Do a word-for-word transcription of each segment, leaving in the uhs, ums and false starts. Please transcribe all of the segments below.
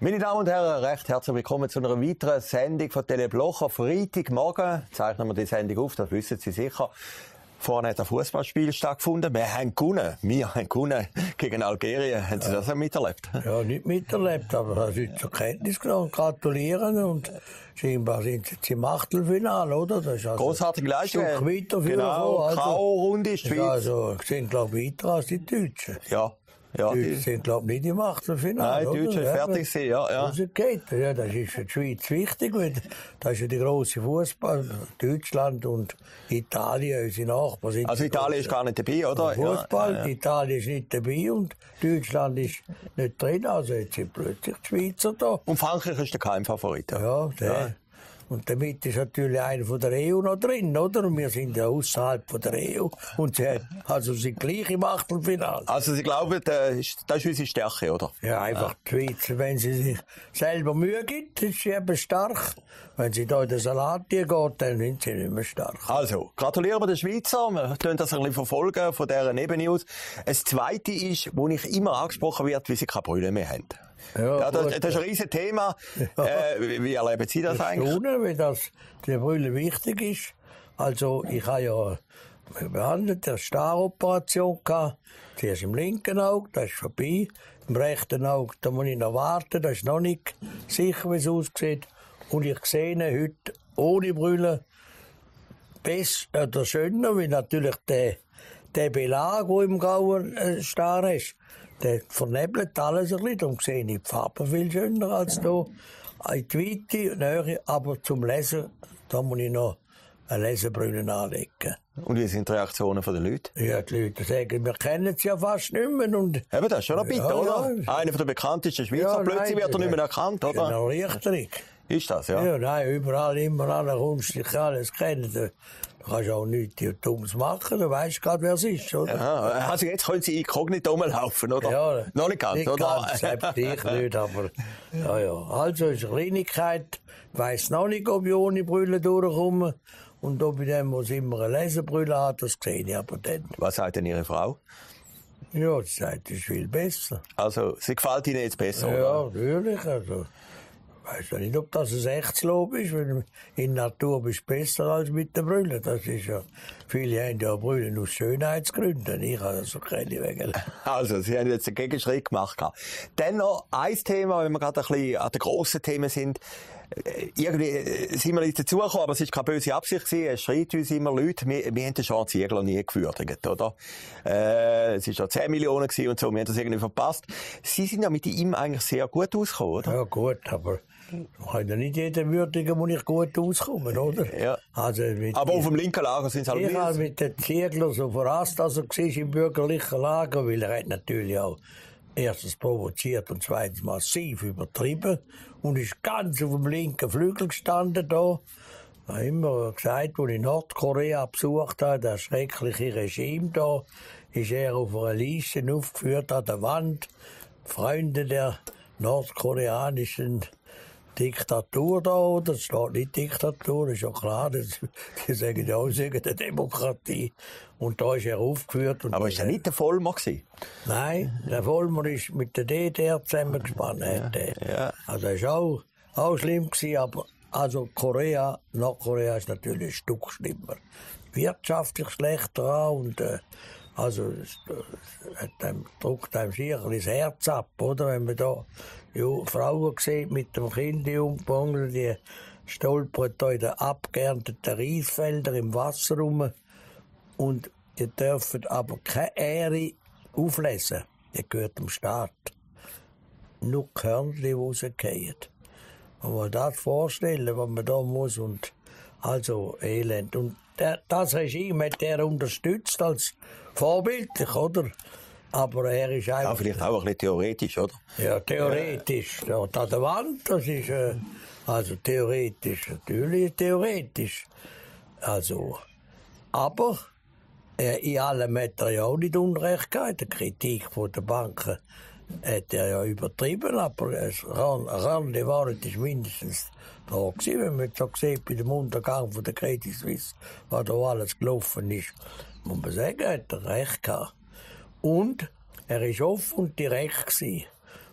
Meine Damen und Herren, recht herzlich willkommen zu einer weiteren Sendung von Tele Blocher. Freitagmorgen zeichnen wir die Sendung auf, das wissen Sie sicher. Vorne hat ein Fußballspiel stattgefunden. Wir haben gewonnen. Wir haben gewonnen gegen Algerien. Haben Sie das auch miterlebt? Ja, nicht miterlebt, aber das ist zur Kenntnis genommen. Gratulieren und scheinbar sind Sie jetzt im Achtelfinale, oder? Das ist also grossartige Leistung. Ein Stück weiter für genau, also, K O-Runde ist die Schweiz. Also, sind, glaube ich, weiter als die Deutschen. Ja. Ja, die Deutschen sind, glaube ich, nicht im Achtelfinale. Nein, die Deutschen oder? fertig sind, ja. ja. Das geht. Ja, das ist für die Schweiz wichtig, weil das ist ja die grosse Fußball. Deutschland und Italien, unsere Nachbarn sind. Also Italien ist gar nicht dabei, oder? Fußball, ja, ja. Italien ist nicht dabei und Deutschland ist nicht drin. Also jetzt sind plötzlich die Schweizer da. Und Frankreich ist der Keimfavorit. Ja, der. Ja. Und damit ist natürlich einer von der E U noch drin, oder? Und wir sind ja außerhalb von der E U. Und sie hat, also sind gleich im Achtelfinale. Also Sie glauben, das ist unsere Stärke, oder? Ja, einfach die Schweiz, wenn sie sich selber Mühe gibt, ist sie eben stark. Wenn sie da in den Salat geht, dann sind sie nicht mehr stark. Also, gratulieren wir den Schweizer. Wir können das ein bisschen verfolgen von dieser Nebennews. Das Zweite ist, wo ich immer angesprochen wird, wie sie keine Brille mehr haben. Ja, ja, das, das ist ein riesen Thema. Ja. Äh, wie, wie erleben Sie das, das eigentlich? Stunde, weil das die Brille wichtig ist. Also ich habe ja behandelt, eine Staroperation gehabt. Zuerst im linken Auge, das ist vorbei. Im rechten Auge, da muss ich noch warten, das ist noch nicht sicher, wie es aussieht. Und ich sehe heute ohne Brille besser oder schöner, weil natürlich der, der Belag, der im grauen äh, Star ist, der vernebelt alles ein bisschen, darum sehe ich die Farbe viel schöner als hier. In die Weite, Nähe, aber zum Lesen, da muss ich noch eine Lesebrille anlegen. Und wie sind die Reaktionen der Leute? Ja, die Leute sagen, wir kennen sie ja fast nicht mehr. Und eben, das ist schon ein bitter, ja, oder? Ja. Einer der bekanntesten Schweizer, ja, plötzlich nein, wird er nicht mehr erkannt, oder? Genau, richtig. Ist das, ja? Ja, nein, überall, immer an, kommst du dich alles kennen. Du kannst auch nichts Dummes machen, du weißt gerade, wer es ist, oder? Ja, also jetzt können Sie inkognito rumlaufen, oder? Ja, noch nicht ganz, nicht oder? Ganz, selbst ich nicht, aber, ja, ja. Also, es ist eine Kleinigkeit. Ich weiss noch nicht, ob ich ohne Brille durchkomme. Und ob ich dann muss immer eine Lesebrille hat, das sehe ich aber dann. Was sagt denn Ihre Frau? Ja, sie sagt, es ist viel besser. Also, sie gefällt Ihnen jetzt besser, ja, oder? Ja, natürlich, also. Ich weiss ja nicht, ob das ein echtes Lob ist, weil in der Natur bist du besser als mit der Brille. Das ist ja, viele haben ja Brüllen aus Schönheitsgründen. Ich habe also keine wegen. Also, Sie haben jetzt einen Gegenschritt gemacht. Dann noch ein Thema, wenn wir gerade ein bisschen an den grossen Themen sind. Irgendwie sind wir nicht dazugekommen, aber es war keine böse Absicht gewesen. Es schreit uns immer Leute, wir, wir haben den Jean Ziegler nie gewürdigt, oder? Äh, es war ja zehn Millionen gewesen und so, wir haben das irgendwie verpasst. Sie sind ja mit ihm eigentlich sehr gut ausgekommen, oder? Ja, gut, aber ich kann ja nicht jeden würdigen, wo ich gut auskomme, oder? Ja. Also mit aber auf dem linken Lager sind es halt Ich habe mit dem Ziegler so verrasst, als er war im bürgerlichen Lager, weil er hat natürlich auch erstens provoziert und zweitens massiv übertrieben und ist ganz auf dem linken Flügel gestanden da. Ich habe immer gesagt, als ich Nordkorea besucht habe, das schreckliche Regime da, ist er auf einer Liste aufgeführt an der Wand. Freunde der nordkoreanischen Diktatur da, oder? Es steht nicht Diktatur, ist ja klar. Das, die sagen ja auch, sie sagen eine Demokratie. Und da ist er aufgeführt. Und aber ist er nicht der Vollmer gewesen? Nein, der Vollmer ist mit der D D R zusammengespannt. Ja, ja. Also, das war auch, auch schlimm gewesen, aber, also, Korea, Nordkorea ist natürlich ein Stück schlimmer. Wirtschaftlich schlechter und, äh, also, es, es einem, drückt einem sicher das Herz ab, oder? Wenn man da ja, Frauen sieht mit dem Kind, die Jungpongel, die stolpern da in den abgeernteten Reisfeldern im Wasser rum. Und die dürfen aber keine Ehre auflesen. Die gehört dem Staat. Nur Körner, die rausgehen. Man muss das vorstellen, was man da muss. Und also Elend. Und der, das Regime hat er unterstützt als vorbildlich, oder? Aber er ist einfach... Ja, vielleicht auch ein bisschen theoretisch, oder? Ja, theoretisch. Ja. Dort an der Wand, das ist... Äh, also theoretisch, natürlich theoretisch. Also... Aber... Äh, in allem hat er ja auch nicht Unrecht gehabt. Die Kritik von den Banken hat er ja übertrieben, aber es ran, die Wahrheit ist mindestens da gewesen, wenn man so sieht, bei dem Untergang von der Credit Suisse, was da alles gelaufen ist, muss man sagen, hat er recht gehabt. Und er ist offen und direkt gewesen.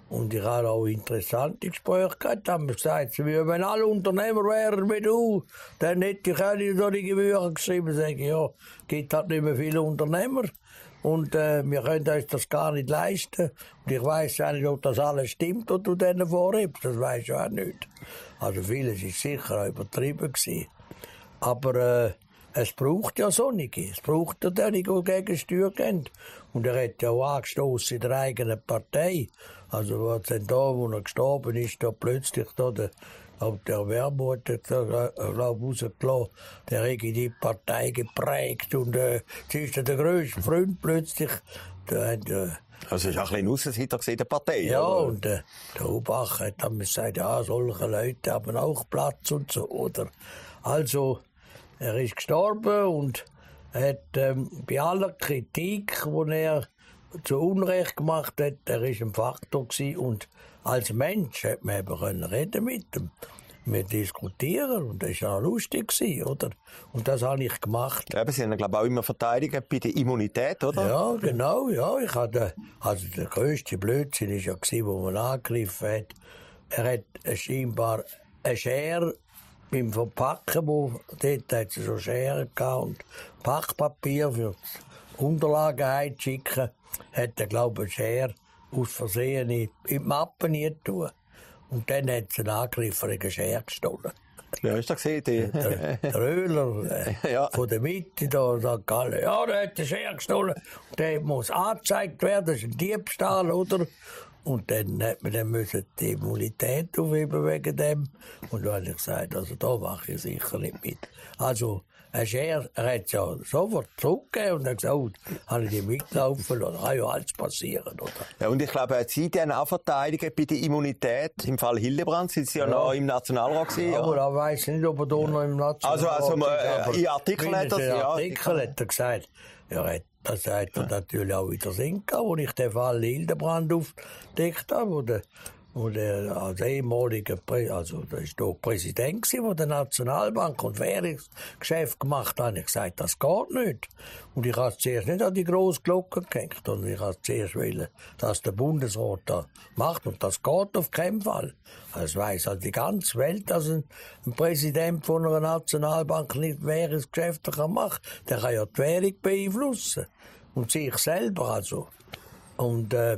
Und ich habe auch interessante Gespräche gehabt. Da haben wir gesagt, wenn alle Unternehmer wären wie du, dann hätte ich auch nicht solche Bücher geschrieben. Sag ich, ja, es gibt halt nicht mehr viele Unternehmer. Und äh, wir können uns das gar nicht leisten. Und ich weiss ja nicht, ob das alles stimmt, was du denen vorhebst. Das weiss ich auch nicht. Also vieles war sicher auch übertrieben gewesen. Aber äh, es braucht ja Sonnige. Es braucht ja die, die gegen Steuer gehen. Und er hat ja auch angestoßen in der eigenen Partei. Also was denn da, wo er gestorben ist, da plötzlich da der, der Wermut hat da, glaub, rausgelassen, der hat die Partei geprägt und äh, sie ist der grösste Freund plötzlich. Der hat, äh, also es war ein bisschen Aussenseiter in der Partei. Ja, oder? und äh, der Hubach hat dann gesagt, ja, solche Leute haben auch Platz und so, oder? Also, er ist gestorben und hat ähm, bei aller Kritik, die er zu Unrecht gemacht hat, er war ein Faktor gewesen. Und als Mensch hätte man eben können reden mit ihm. Wir diskutieren und das war auch lustig gewesen, oder? Und das habe ich gemacht. Eben, Sie haben, glaube ich, auch immer verteidigt bei der Immunität, oder? Ja, genau, ja. Ich hatte, also der grösste Blödsinn war ja gewesen, wo man angegriffen hat. Er hat scheinbar eine Schere beim Verpacken, wo dort hat es so Scheren gehabt und Packpapier für die Unterlagen heimzuschicken, hat er, glaube ich, eine Schere aus Versehen in die Mappe nie tun. Und dann hat sie einen Angriff eine Schere gestohlen. Ja, hast du das gesehen? Die... Der, der Röhler äh, ja. Von der Mitte, da sagt alle, ja, der hat eine Schere gestohlen. Und der muss angezeigt werden, das ist ein Diebstahl, oder? Und dann hat man dann müssen die Immunität aufheben wegen dem. Und dann habe ich gesagt, also da mache ich sicher nicht mit. Also, ein Schere, er hat es ja sofort zurückgegeben und hat gesagt, oh, habe ich die mitlaufen lassen, kann ja alles passieren, oder? Ja, und ich glaube, hat Sie dann auch verteidigt bei der Immunität? Im Fall Hildebrand sind Sie ja, ja. noch im Nationalrat gewesen, ja. Aber da weiss ich nicht, ob er da noch im Nationalrat also, also, ist. Äh, in Artikel hat er, ja. Artikel hat er gesagt, ja, das hat er natürlich auch wieder Sinn gehabt, als ich den Fall Hildebrand aufgedeckt habe, wo der, wo der als ehemaliger, Prä also der ist doch Präsident gewesen, der der Nationalbank und Währungsgeschäft gemacht hat, habe ich gesagt, das geht nicht. Und ich habe zuerst nicht an die grosse Glocke gehängt, und ich habe zuerst wollen, dass der Bundesrat das macht, und das geht auf keinen Fall. Das weiss also die ganze Welt, dass ein, ein Präsident von einer Nationalbank nicht Währungsgeschäfte kann machen. Der kann ja die Währung beeinflussen. Und sich selber also. Und, äh,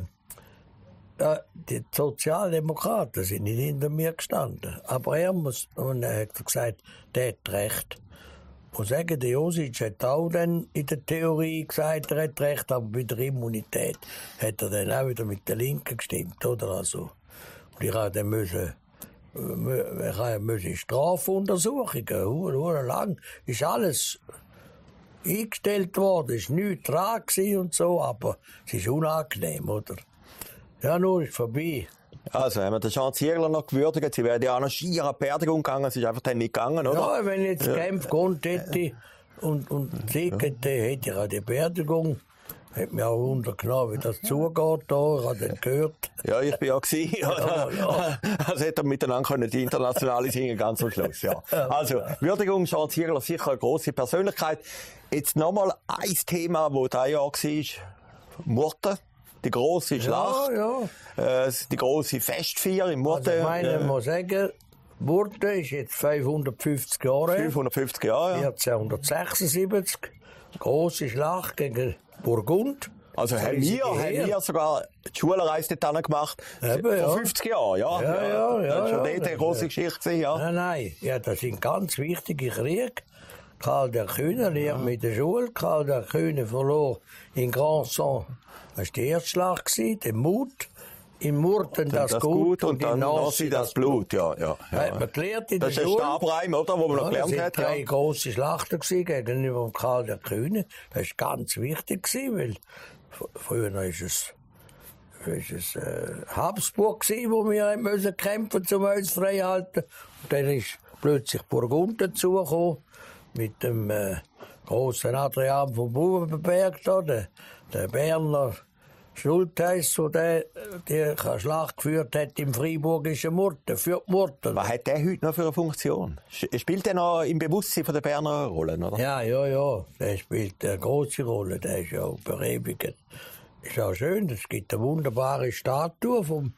die Sozialdemokraten sind nicht hinter mir gestanden. Aber er muss, und er hat gesagt, der hat recht. Und sagen, der Josic hat auch dann in der Theorie gesagt, er hat recht, aber bei der Immunität hat er dann auch wieder mit der Linken gestimmt, oder? Also, und ich habe dann müssen, ich habe müssen Strafuntersuchungen, hure lang, ist alles eingestellt worden, ist nichts dran gewesen und so, aber es ist unangenehm, oder? Ja, nur ist vorbei. Also, haben wir den Jean Ziegler noch gewürdigt. Sie wären ja auch noch schier an Beerdigung gegangen. Es ist einfach dann nicht gegangen, oder? Ja, wenn jetzt ja. Genf kommt hätte und, und Sieg hätte, hätte ich an die Beerdigung. Hätte mich auch wundergenommen, wie das zugeht da. Ich habe den gehört. Ja, ich bin ja gewesen. Ja, ja. Also hätte er miteinander können, die internationale singen, ganz am Schluss, ja. Also, Würdigung, Jean Ziegler, sicher eine grosse Persönlichkeit. Jetzt nochmal ein Thema, das da ja war. Murten. Die grosse Schlacht, ja, ja. Äh, die grosse Festfeier in Murten. Also ich meine, ich muss sagen, Murten ist jetzt fünfhundertfünfzig Jahre. fünfhundertfünfzig Jahre, ja. vierzehnhundertsechsundsiebzig. Grosse Schlacht gegen Burgund. Also haben wir, haben wir sogar die Schulreise dort gemacht. Eben, vor ja. fünfzig Jahren, ja. Ja, ja, ja. Das war schon ja, dort eine grosse Geschichte gewesen, ja. Nein, nein. Ja, das sind ganz wichtige Kriege. Karl der Kühne lehrt ja. mit der Schule. Karl der Kühne verlor in Grandson. Das war die erste Schlacht, der Mut. In Murten das, das Gut, Gut und, und in in Nancy das Blut. Ja, ja, ja. Hat man gelernt in das der ist Schule. ein Stabreim, oder, wo man ja, noch gelernt hat. Das waren drei ja. grosse Schlachten gegenüber Karl der Kühne. Das war ganz wichtig, weil früher war es, ist es äh, Habsburg, wo wir müssen kämpfen mussten, um uns frei zu halten. Und dann ist plötzlich Burgund dazugekommen, mit dem äh, grossen Adrian von Bubenberg, da, der, der Berner Schultheiss, der die Schlacht geführt hat im Freiburgischen Murten, für die Murten. Was hat der heute noch für eine Funktion? Spielt er noch im Bewusstsein der Berner Rollen, oder? Ja, ja, ja. Der spielt eine grosse Rolle. Der ist ja auch berewigt. Ist auch schön. Es gibt eine wunderbare Statue vom,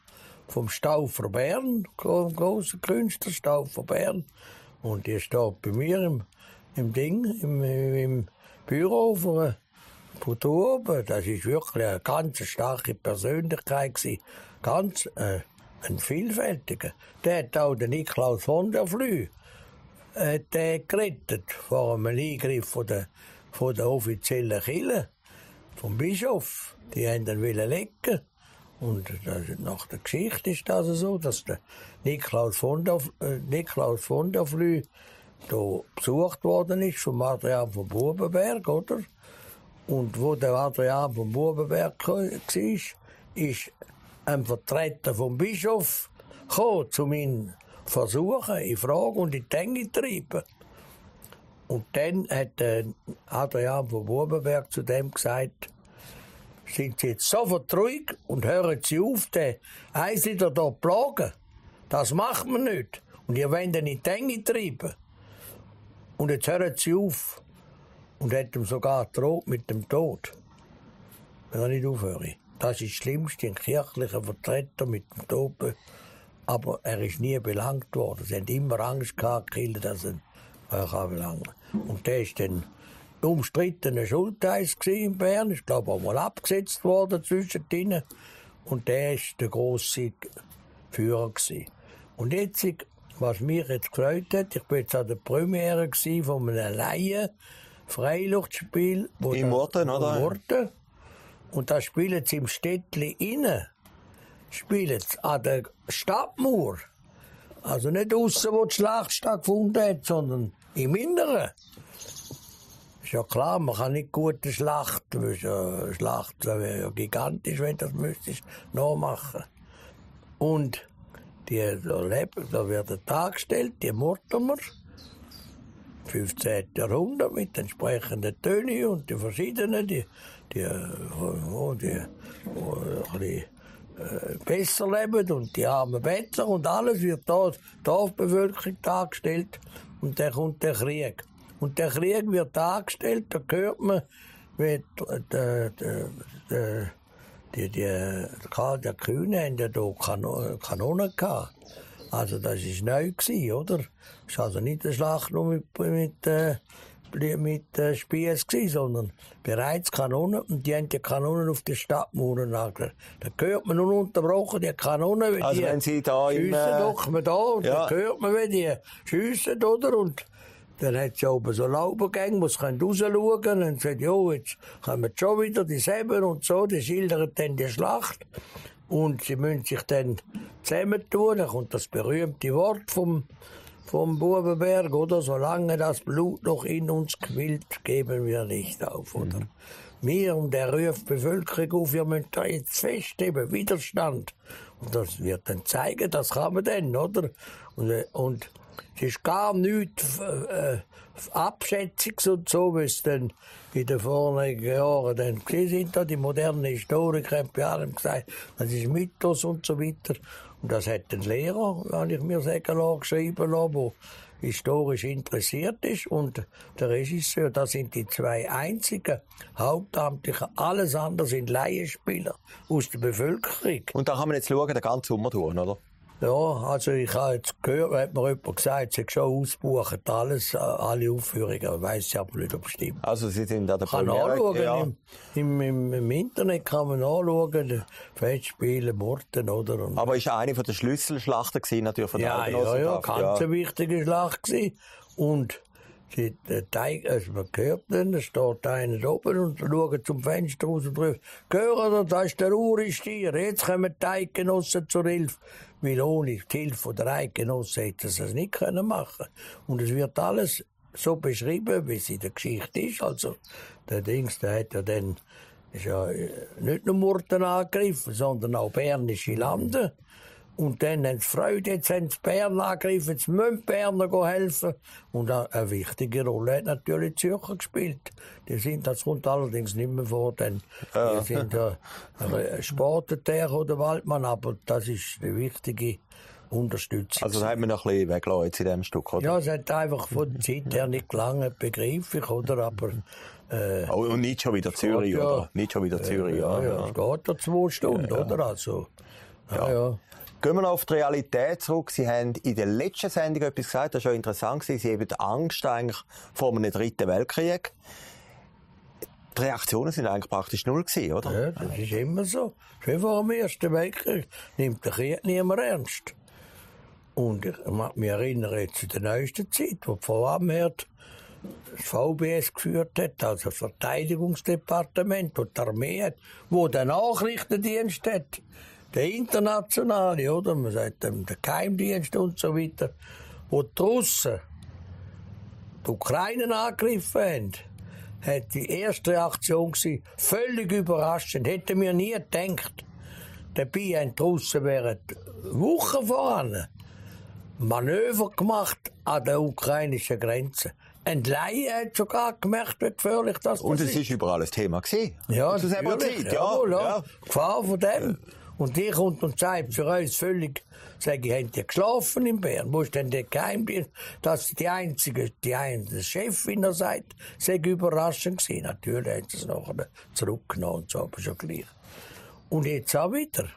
vom Stauffer Bern, vom grossen Künstler Stauffer Bern. Und die steht bei mir im, im Ding, im, im Büro von, von da oben. Das ist wirklich eine ganz starke Persönlichkeit gewesen. Ganz äh, ein vielfältiger. Der hat auch den Niklaus von der Flü äh, gerettet vor einem Eingriff von der, von der offiziellen Kirche, vom Bischof. Die haben ihn legen. Und das, nach der Geschichte ist das so, dass der Niklaus von der, äh, Niklaus von der Flü da besucht worden ist vom Adrian von Bubenberg, oder? Und wo der Adrian von Bubenberg war, ist ein Vertreter vom Bischof gekommen, um ihn zu versuchen, in Frage und in die Enge zu treiben. Und dann hat der Adrian von Bubenberg zu dem gesagt, sind Sie jetzt sofort ruhig und hören Sie auf, den Einsiedler hier zu plagen. Das macht man nicht. Und ihr wollt ihn in die Enge treiben. Und jetzt hören Sie auf. Und hat ihm sogar gedroht mit dem Tod. Wenn er nicht aufhöre. Das ist das Schlimmste, ein kirchlicher Vertreter mit dem Tod. Aber er ist nie belangt worden. Sie haben immer Angst gehabt, dass er ihn belangen kann. Und der ist dann umstrittener Schultheiss in Bern, ist glaube ich auch mal abgesetzt worden zwischendrin. Und der war der grosse Führer gewesen. Und jetzt, was mich jetzt gefreut hat, ich war jetzt an der Premiere von einem Laien Freiluftspiel. In Murten, oder? In Murten. Und da spielen sie im Städtli innen. Spielen sie an der Stadtmauer. Also nicht aussen, wo die Schlacht stattgefunden hat, sondern im Inneren. Ist ja klar, man kann nicht gute Schlacht, eine Schlacht wäre ja gigantisch, wenn du das müsstest nachmachen. Und die, da, leben, da werden dargestellt, die Mortimer, fünfzehnten Jahrhundert mit entsprechenden Tönen und die verschiedenen, die, die, die, die, die ein bisschen besser leben und die armen Bettler und alles wird da die Dorfbevölkerung dargestellt und dann kommt der Krieg. Und der Krieg wird dargestellt, da hört man, wie die, die, die, die Karl der Kühne haben ja da Kanonen, Kanonen gehabt. Also das war neu gewesen, oder? Es war also nicht eine Schlacht nur mit, mit, äh, mit äh, Spiess gewesen, sondern bereits Kanonen. Und die haben die Kanonen auf die Stadtmauern angelegt. Da hört man ununterbrochen die Kanonen. Also die wenn Sie da im... Schiessen doch mal da und ja. Dann hört man, wie die schiessen, oder? Und dann hat es oben so Laubengänge, wo sie rausschauen können. Und sagt, ja, jetzt kommen schon wieder dieselben und so. Die schildern dann die Schlacht. Und sie müssen sich dann zusammentun. Dann kommt das berühmte Wort vom, vom Bubenberg, oder? Solange das Blut noch in uns quillt, geben wir nicht auf, oder? Mhm. Wir und der ruft die Bevölkerung auf, wir müssen da jetzt festheben, Widerstand. Und das wird dann zeigen, das kann man dann, oder? Und, und es ist gar nichts äh, Abschätziges und so, wie es dann in den vorigen Jahren dann gewesen sind. Die modernen Historiker haben bei allem gesagt, das ist Mythos und so weiter. Und das hat ein Lehrer, kann ich mir sagen lassen, geschrieben lassen, der historisch interessiert ist. Und der Regisseur, das sind die zwei einzigen Hauptamtlichen. Alles andere sind Laienspieler aus der Bevölkerung. Und da kann man jetzt schauen, den ganzen Sommer durch, oder? Ja, also ich habe jetzt gehört, hat mir jemand gesagt, sie hat schon ausgebucht, alles, alle Aufführungen, weiss ich aber nicht, ob es stimmt. Also Sie sind an der kann Premiere? Anschauen, ja. im, im, im, im Internet kann man anschauen, Festspiele, Murten, oder? Und aber ist eine von der Schlüsselschlachten gewesen, natürlich von der ja, ja, ja, ganz ja. eine wichtige Schlacht gewesen. Und sie, der Teig, also man hört dann, da steht einer da oben und schaut zum Fenster raus und ruft, «Gehört, da ist der Uri-Stier, jetzt kommen die Eidgenossen zur Hilfe.» Weil ohne die Hilfe der Eidgenossen hätten sie es nicht können machen. Und es wird alles so beschrieben, wie es in der Geschichte ist. Also, der Dings, der hat ja dann, ist ja nicht nur Murten angegriffen, sondern auch bernische Lande. Und dann haben sie Freude, jetzt haben sie Bern angegriffen, jetzt müssen die Berner helfen. Und eine wichtige Rolle hat natürlich die Zürcher gespielt. Die sind, das kommt allerdings nicht mehr vor, denn ja. die sind ja Sporteter oder Waldmann, aber das ist eine wichtige Unterstützung. Also da haben wir noch ein bisschen weggelassen jetzt in diesem Stück, oder? Ja, es hat einfach von der Zeit her nicht gelangt, begriff ich, oder? Aber äh, oh, und nicht schon wieder Zürich, ja, oder? Nicht schon wieder Zürich, ja. Ja, ja. ja, es geht ja zwei Stunden, ja, ja. Oder? Also, ja, ja. ja. Gehen wir noch auf die Realität zurück. Sie haben in der letzten Sendung etwas gesagt, das war schon interessant. Sie haben Angst eigentlich vor einem dritten Weltkrieg. Die Reaktionen sind eigentlich praktisch null gewesen, oder? Ja, das ist immer so. Schon vor dem Ersten Weltkrieg nimmt der Krieg niemand ernst. Und ich mag mich erinnern, jetzt in der neuesten Zeit, wo die Frau Amherd das V B S geführt hat, also das Verteidigungsdepartement, wo die Armee hat, wo der Nachrichtendienst hat, der internationale, oder? Man sagt der Geheimdienst und so weiter, wo die Russen die Ukraine angegriffen haben, hat die erste Reaktion gewesen, völlig überraschend. Hätten wir nie gedacht. Dabei haben die Russen während Wochen voran Manöver gemacht an der ukrainischen Grenze. Ein Laie hat sogar gemerkt, wie gefährlich das ist. Und es ist überall ein Thema gewesen. Ja, zu selber Zeit, ja. Ja, ja. ja. Gefahr von dem. Ja. Und die kommt und sagt für uns völlig, sage ich, haben die geschlafen in Bern? Wo ist denn der Geheimdienst? Das ist die einzige, die einzige Chefin, der sagt, sei überraschend gewesen. Natürlich haben sie es nachher zurückgenommen und so, aber schon gleich. Und jetzt auch wieder.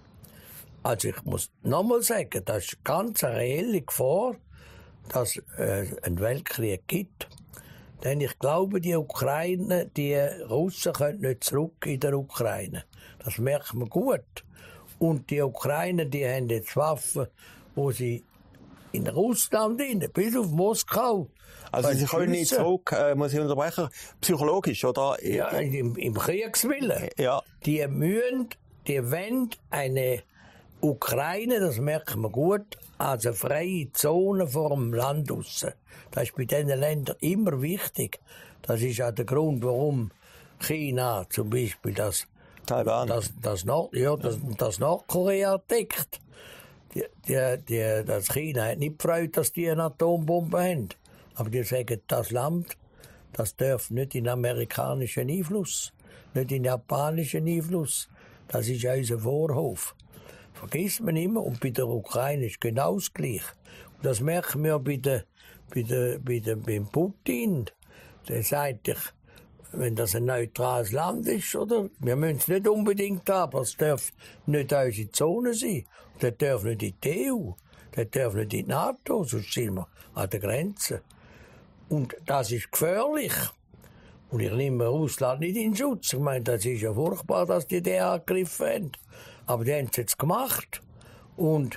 Also ich muss nochmal sagen, das ist ganz eine reelle Gefahr, dass es äh, einen Weltkrieg gibt. Denn ich glaube, die Ukraine, die Russen können nicht zurück in der Ukraine. Das merkt man gut. Und die Ukrainer, die haben jetzt Waffen, wo sie in Russland rein, bis auf Moskau. Also sie können nicht zurück, äh, muss ich unterbrechen, psychologisch, oder? Ja, im, im Kriegswillen. Ja. Die müssen, die wollen eine Ukraine, das merkt man gut, als eine freie Zone vor dem Land raus. Das ist bei diesen Ländern immer wichtig. Das ist auch der Grund, warum China zum Beispiel das, Taiwan. das, das, Nord, ja, das, das Nordkorea deckt. Die, die, die, das China hat nicht gefreut, dass die eine Atombombe haben. Aber die sagen, das Land, das darf nicht in amerikanischen Einfluss, nicht in japanischen Einfluss. Das ist unser Vorhof. Vergisst man immer. Und bei der Ukraine ist genau das Gleiche. Und das merken wir bei der, bei der, bei der, beim Putin. Der sagt, ich, wenn das ein neutrales Land ist, oder? Wir müssen es nicht unbedingt haben, aber es darf nicht unsere Zone sein. Und das darf nicht in die E U. Das darf nicht in die NATO, sonst sind wir an der Grenze. Und das ist gefährlich. Und ich nehme Russland nicht in Schutz. Ich meine, das ist ja furchtbar, dass die den angegriffen haben. Aber die haben es jetzt gemacht. Und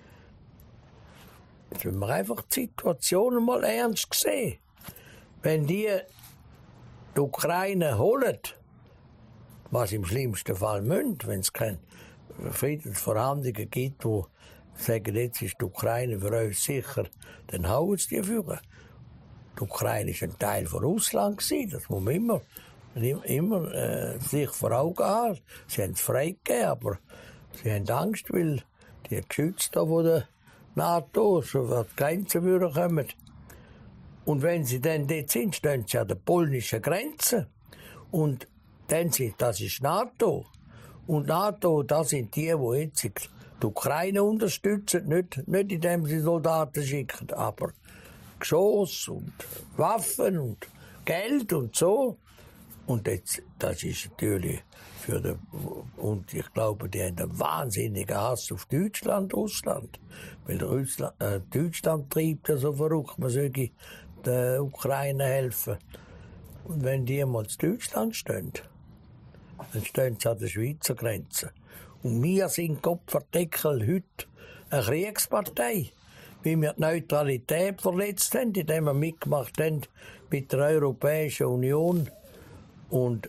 jetzt müssen wir einfach die Situation mal ernst sehen. Wenn die die Ukraine holen, was im schlimmsten Fall müssen, wenn es keine Friedensverhandlungen gibt, wo sagen, jetzt ist die Ukraine für uns sicher, dann hauen sie die führen. Die Ukraine war ein Teil von Russland, das muss man immer, immer äh, sich vor Augen haben. Sie haben es freigegeben, aber sie haben Angst, weil die Geschütze von der NATO so an die Grenzen würden kommen. Und wenn sie dann dort sind, stehen sie an der polnischen Grenze. Und dann sind, das ist NATO. Und NATO, das sind die, die jetzt die Ukraine unterstützen, nicht, nicht indem sie Soldaten schicken, aber Geschoss und Waffen und Geld und so. Und jetzt, das ist natürlich für den, und ich glaube, die haben einen wahnsinnigen Hass auf Deutschland, Russland. Weil Russland, äh, Deutschland treibt ja so verrückt, man sollte der Ukraine helfen. Und wenn die mal zu Deutschland stehen, dann stehen sie an der Schweizer Grenze. Und wir sind Kopfverdeckel heute eine Kriegspartei. Wie wir die Neutralität verletzt haben, indem wir mitgemacht haben mit der Europäischen Union. Und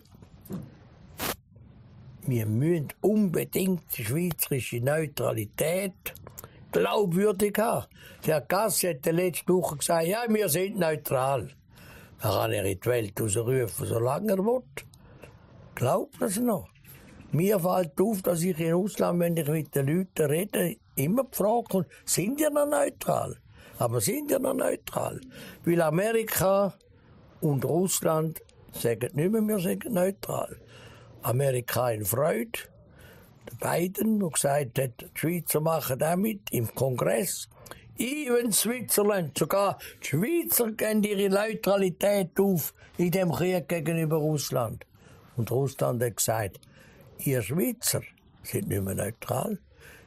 wir müssen unbedingt die schweizerische Neutralität glaubwürdig haben. Der Gass hat letzte Woche gesagt, ja, wir sind neutral. Da kann er in die Welt rausrufen, solange er will. Glaubt das noch? Mir fällt auf, dass ich in Russland, wenn ich mit den Leuten rede, immer die Frage kommt, sind ihr noch neutral? Aber sind ihr noch neutral? Weil Amerika und Russland sagen nicht mehr, wir sind neutral. Amerika in Freude. Der Biden, der gesagt hat, die Schweizer machen auch mit im Kongress. Even Switzerland, sogar die Schweizer geben ihre Neutralität auf in dem Krieg gegenüber Russland. Und Russland hat gesagt, ihr Schweizer seid nicht mehr neutral.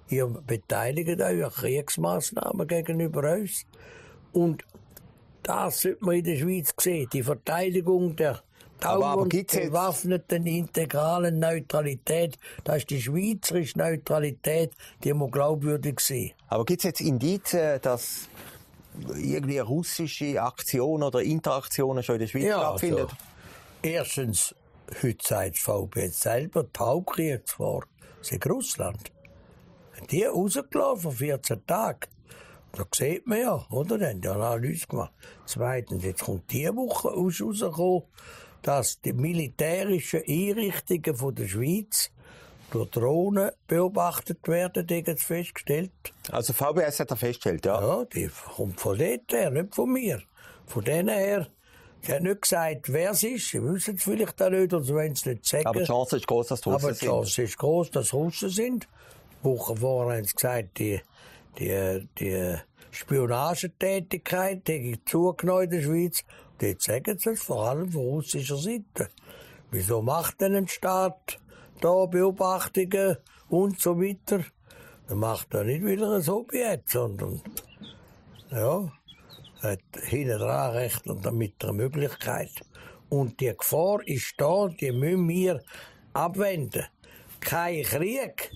ihr beteiligt euch an Kriegsmaßnahmen gegenüber uns. Und das sollte man in der Schweiz sehen, die Verteidigung der dauernd bewaffneten integralen Neutralität. Das ist die schweizerische Neutralität, die muss glaubwürdig sein. Aber gibt es jetzt Indizien, dass irgendwie russische Aktionen oder Interaktionen schon in der Schweiz ja, stattfinden? Also, erstens, heute sagt das V B S selber, die Hauptkriegsgefahr sei Russland. Die rausgelassen vor vierzehn Tagen. Da sieht man ja, oder? Die haben ja eine Analyse gemacht. Zweitens, jetzt kommt diese Woche rausgekommen, dass die militärischen Einrichtungen von der Schweiz durch Drohnen beobachtet werden, jetzt festgestellt. Also V B S hat das festgestellt, ja? Ja, die kommt von dort her, nicht von mir. Von denen her. Sie haben nicht gesagt, wer es ist. Sie wissen es vielleicht auch nicht, oder sie wollen es nicht sagen. Aber die Chance ist groß, dass es Russen sind. Aber die Chance ist groß, dass es Russen sind. Wochen vorher haben sie gesagt, die, die, die Spionagetätigkeit die zugenommen in der Schweiz. Dort sagen sie es, vor allem von russischer Seite. Wieso macht denn ein Staat da Beobachtungen und so weiter? Er macht er nicht, weil er ein Hobby hat, sondern ja, hat hinten dran rechnet damit eine Möglichkeit. Und die Gefahr ist da, die müssen wir abwenden. Kein Krieg.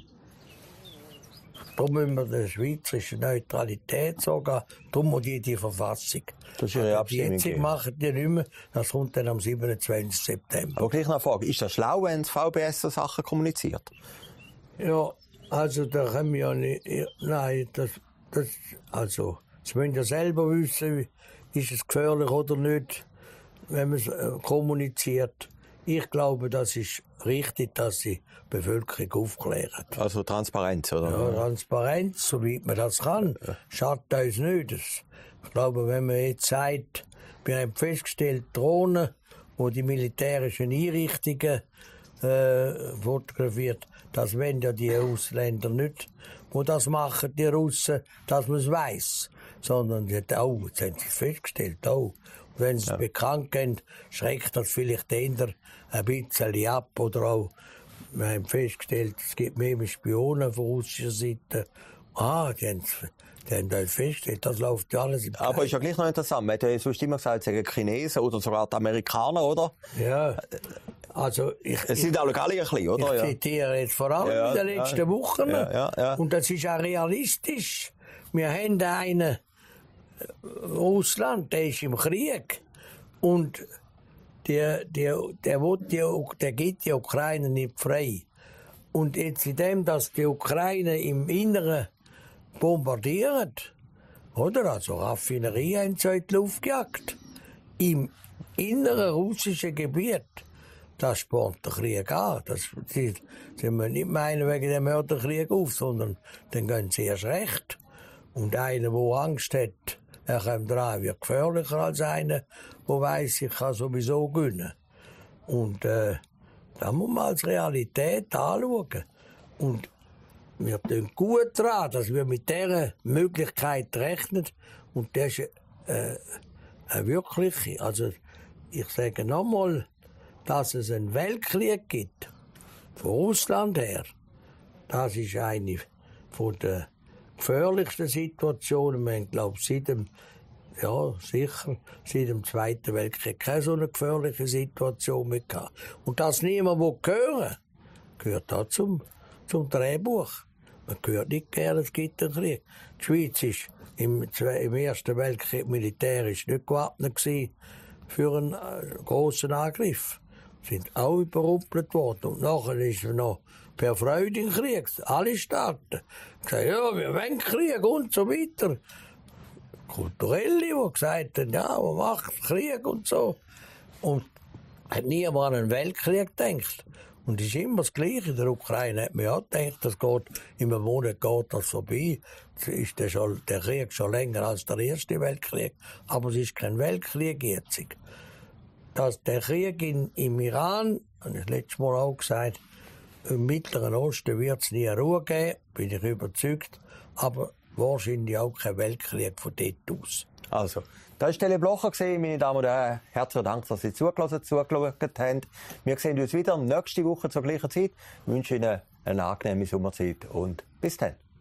Da müssen wir der schweizerischen Neutralität sagen, darum muss die die Verfassung. Das ist Ihre Abstimmung. Jetzt machen die nicht mehr, das kommt dann am siebenundzwanzigsten September. Aber gleich noch eine Frage, ist das schlau, wenn das V B S so Sachen kommuniziert? Ja, also da können wir ja nicht, nein, das, das, also, Sie müssen ja selber wissen, ist es gefährlich oder nicht, wenn man es äh, kommuniziert. Ich glaube, das ist richtig, dass die Bevölkerung aufklären. Also Transparenz, oder? Ja, Transparenz, soweit man das kann. Schadet uns nicht. Ich glaube, wenn man jetzt sagt, wir haben festgestellt, Drohnen, wo die militärischen Einrichtungen äh, fotografiert, das wollen ja die Ausländer nicht, wo das machen, die Russen, dass man es weiss. Sondern die hat auch, jetzt haben sie es festgestellt, auch. Und wenn sie es ja. bekannt geben, schreckt das vielleicht eher ein bisschen ab. Oder auch, wir haben festgestellt, es gibt mehr Spionen von russischer Seite. Ah, die haben, die haben das festgestellt, das läuft ja alles im Kreis. Aber ist ja gleich noch interessant, man hat ja sonst immer gesagt, es sind Chinesen oder sogar die Amerikaner, oder? Ja. Also ich, es sind auch alle ein bisschen, oder? Ich zitiere jetzt vor allem ja, in den letzten ja, Wochen. Ja, ja, ja. Und das ist auch realistisch. Wir haben einen Russland, der ist im Krieg. Und der, der, der, will die, der gibt die Ukraine nicht frei. Und jetzt in dem, dass die Ukraine im Inneren bombardiert, oder? Also Raffinerie haben sie in die Luft gejagt. Im inneren russischen Gebiet. Das spornt der Krieg an. Das sie, sie müssen nicht meinen wegen dem Mörderkrieg auf, sondern dann gehen sie erst recht. Und einer, der Angst hat, er kommt dran, wird gefährlicher als einer, der weiss, ich kann sowieso gewinnen. Und äh, da muss man als Realität anschauen. Und wir tun gut daran, dass wir mit dieser Möglichkeit rechnen. Und das ist äh, eine wirkliche. Also ich sage nochmal, dass es einen Weltkrieg gibt, von Russland her, das ist eine von der gefährlichsten Situationen. Wir haben, glaube ich, seit dem, ja, sicher, seit dem Zweiten Weltkrieg keine so eine gefährliche Situation mehr gehabt. Und dass niemand hören will, gehört auch zum, zum Drehbuch. Man hört nicht gerne, es gibt einen Krieg. Die Schweiz ist im, im Ersten Weltkrieg militärisch nicht gewappnet gewesen für einen äh, grossen Angriff. Sind auch überrumpelt worden. Und nachher ist er noch per Freude im Krieg. Alle Staaten. Gesagt, ja, wir wollen Krieg und so weiter. Kulturelle, die gesagt haben, ja, man macht Krieg und so. Und hat niemand an einen Weltkrieg gedacht. Und es ist immer das Gleiche. In der Ukraine hat man ja gedacht, das geht, in einem Monat geht das vorbei. Es ist der, schon, der Krieg schon länger als der Erste Weltkrieg. Aber es ist kein Weltkrieg jetzt. Dass der Krieg in, im Iran, habe ich letztes Mal auch gesagt, im Mittleren Osten wird es nie Ruhe geben, bin ich überzeugt, aber wahrscheinlich auch kein Weltkrieg von dort aus. Also, das war Tele Blocher, meine Damen und Herren. Herzlichen Dank, dass Sie zugelassen, zugeschaut haben. Wir sehen uns wieder nächste Woche zur gleichen Zeit. Ich wünsche Ihnen eine angenehme Sommerzeit und bis dann.